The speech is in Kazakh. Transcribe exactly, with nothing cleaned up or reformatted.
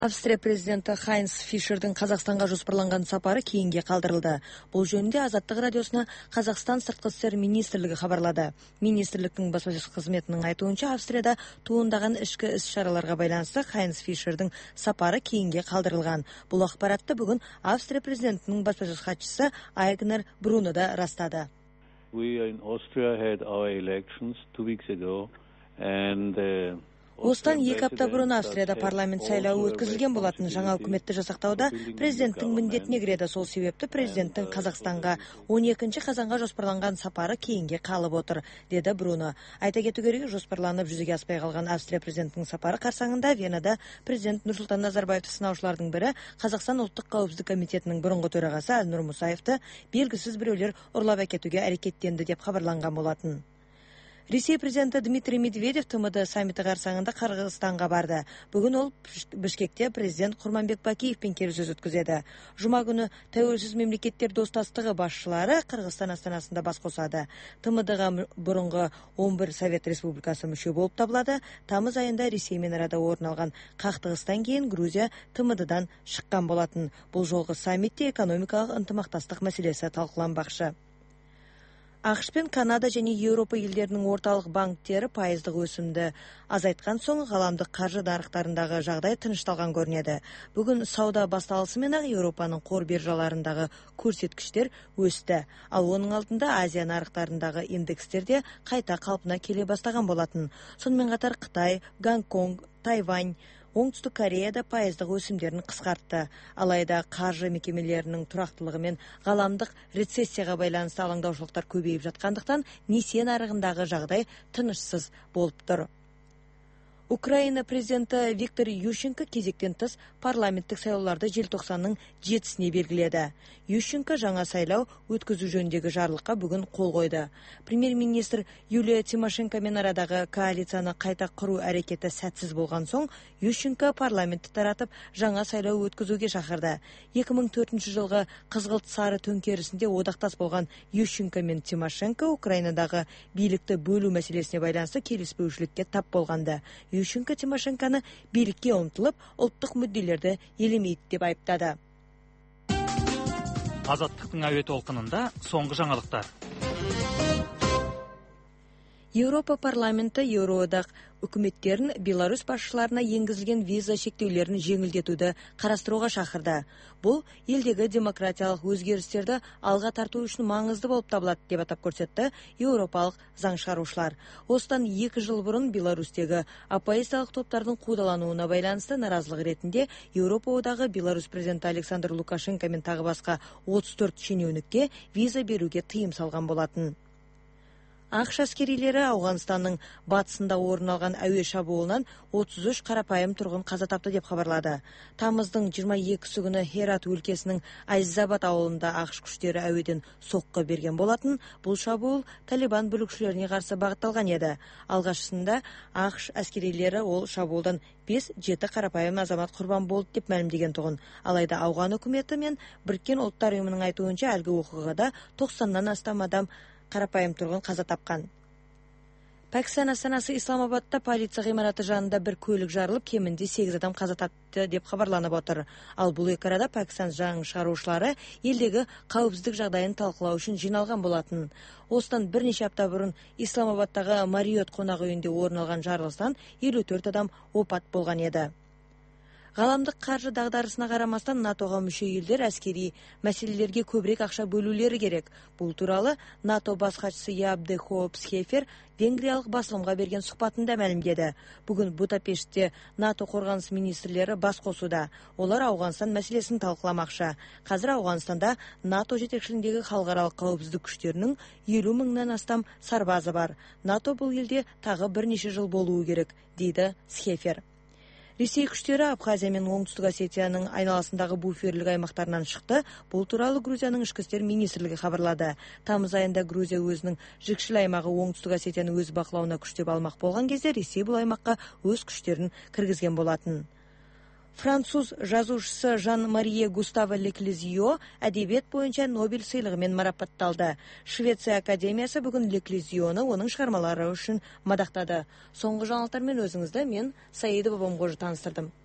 Австрия президенті Хайнс Фишердің Қазақстанға жоспарланған сапары кейінге қалдырылды. Бұл жөнінде Азаттық радиосына Қазақстан сыртқы істер министрлігі хабарлады. Министрліктің баспасөз қызметінің айтуынша, Австрияда туындаған ішкі іс-шараларға байланысты Хайнс Фишердің сапары кейінге қалдырылған. Бұл ақпаратты бүгін Австрия президентінің баспасөз хатшысы Айгнер Бруно да растады. We in Austria had our elections two weeks ago and uh... Осыдан екі апта бұрын Австрияда парламент сайлауы өткізілген болатын. Жаңа үкіметті жасақтауда президенттің міндетіне кіреді. Сол себепті президенттің Қазақстанға он екінші қазанға жоспарланған сапары кейінге қалып отыр, деді Бруно. Айта кету керек, жоспарланып жүзеге аспай қалған Австрия президентінің сапары қарсаңында Венада президент Нұрсұлтан Назарбаевты сынаушылардың бірі Қазақстан ұлттық қауіпсіздік комитетінің бұрынғы төрағасы Әлнұр Мұсаевты белгісіз біреулер ұрлап әкетуге әрекеттенді деп хабарланған болатын. Ресей президенті Дмитрий Медведев ТМД саммиті қарсаңында Қырғызстанға барды. Бүгін ол Бішкекте президент Құрманбек Бакиевпен келіссөз өткізеді. Жұма күні тәуелсіз мемлекеттер достастығы басшылары Қырғызстан астанасында бас қосады. ТМД-ға бұрынғы он бір Совет Республикасы мүше болып табылады. Тамыз айында Ресеймен арада орын алған қақтығыстан кейін Грузия ТМД-дан шыққан болатын. Бұл жолғы саммитте экономикалық ынтымақтастық мәселесі талқыланбақшы. ақш пен Канада және Еуропа елдерінің орталық банктері пайыздық өсімді азайтқан соң ғаламдық қаржы нарықтарындағы жағдай тынышталған көрінеді. Бүгін сауда басталысымен-ақ Еуропаның қор биржаларындағы көрсеткіштер өсті, ал оның алдында Азия нарықтарындағы индекстер де қайта қалпына келе бастаған болатын. Сонымен қатар Қытай, Гонконг, Тайвань, Оңтүстік Кореяда пайыздық өсімдерін қысқартты. Алайда қаржы мекемелерінің тұрақтылығы мен ғаламдық рецессияға байланысты алаңдаушылықтар көбейіп жатқандықтан несие нарығындағы жағдай тынышсыз болып тұр. Украина президенті Виктор Ющенко кезектен тыс парламенттік сайлауларды желтоқсанның жетісіне белгіледі. Ющенко жаңа сайлау өткізу жөніндегі жарлыққа бүгін қол қойды. Премьер-министр Юлия Тимошенкомен арадағы коалицияны қайта құру әрекеті сәтсіз болған соң, Ющенко парламентті таратып жаңа сайлау өткізуге шақырды. екі мың төртінші жылғы қызғылт сары төңкерісінде одақтас болған Ющенко мен Тимошенко Украинадағы билікті бөлу мәселесіне байланысты келіспеушілікке тап болғанды. Ющенко Тимошенконы билікке ұмтылып, ұлттық мүдделерді елемейді деп айыптады. Азаттықтың әуе толқынында соңғы жаңалықтар. Еуропа парламенті Еуроодақ үкіметтерін Беларусь басшыларына енгізілген виза шектеулерін жеңілдетуді қарастыруға шақырды. Бұл елдегі демократиялық өзгерістерді алға тарту үшін маңызды болып табылады деп атап көрсетті еуропалық заң шығарушылар. Осыдан екі жыл бұрын Беларусьтегі оппозициялық топтардың қудалануына байланысты наразылық ретінде Еуропа одағы Беларусь президенті Александр Лукашенко мен тағы басқа отыз төрт шенеунікке виза беруге тыйым салған болатын. ақш әскерилері Ауғанстанның батысында орын алған әуе шабуылынан отыз үш қарапайым тұрғын қаза тапты деп хабарлады. Тамыздың жиырма екісі күні Херат өлкесінің Айзабад ауылында ақш күштері әуеден соққы берген болатын. Бұл шабуыл Талибан бүлікшілеріне қарсы бағытталған еді. Алғашысында ақш әскерилері ол шабуылдан бес жеті қарапайым азамат құрбан болды деп мәлімдеген тұғын. Алайда Ауған үкіметі мен Біріккен ұлттар ұйымының айтуынша әлгі оқиғада тоқсаннан астам адам қарапайым тұрғын қаза тапқан. Пәкістан астанасы Исламабадта полиция ғимараты жанында бір көлік жарылып, кемінде сегіз адам қаза тапты деп хабарланып отыр. Ал бұл екі арада Пәкістан заң шығарушылары елдегі қауіпсіздік жағдайын талқылау үшін жиналған болатын. Осыдан бірнеше апта бұрын Исламабадтағы Мариот қонақ үйінде орын алған жарылыстан елу төрт адам опат болған еді. Ғаламдық қаржы дағдарысына қарамастан НАТОға мүше елдер әскери мәселелерге көбірек ақша бөлулері керек. Бұл туралы НАТО бас хатшысы Ябде Хоуп Схефер венгриялық басылымға берген сұхбатында мәлімдеді. Бүгін Будапештте НАТО қорғаныс министрлері бас қосуда. Олар Ауғанстан мәселесін талқыламақшы. Қазір Ауғанстанда НАТО жетекшілігіндегі халықаралық қауіпсіздік күштерінің елу мыңнан астам сарбазы бар. НАТО бұл елде тағы бірнеше жыл болуы керек, дейді Схефер. Ресей күштері Абхазия мен Оңтүстік Осетияның айналасындағы буферлік аймақтарынан шықты. Бұл туралы Грузияның ішкі істер министрлігі хабарлады. Тамыз айында Грузия өзінің жікшіл аймағы Оңтүстік Осетияны өз бақылауына күштеп алмақ болған кезде Ресей бұл аймаққа өз күштерін кіргізген болатын. Француз жазушысы Жан-Марие Густаво Леклезио әдебиет бойынша Нобель сыйлығымен марапатталды. Швеция академиясы бүгін Леклезионы оның шығармалары үшін мадақтады. Соңғы жаңалықтармен өзіңізді мен Саида Бабамқожа таныстырдым.